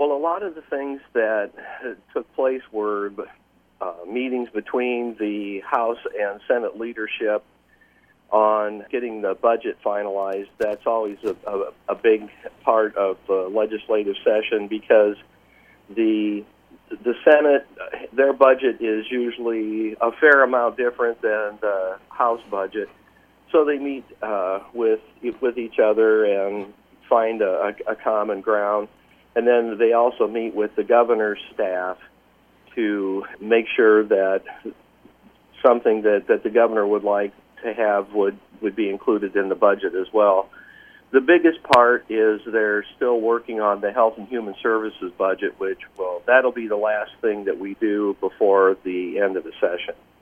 Well, a lot of the things that took place were meetings between the House and Senate leadership on getting the budget finalized. That's always a big part of the legislative session because the Senate, their budget is usually a fair amount different than the House budget. So they meet with each other and find a common ground. And then they also meet with the governor's staff to make sure that something that the governor would like to have would be included in the budget as well. The biggest part is they're still working on the Health and Human Services budget, which, well, that'll be the last thing that we do before the end of the session.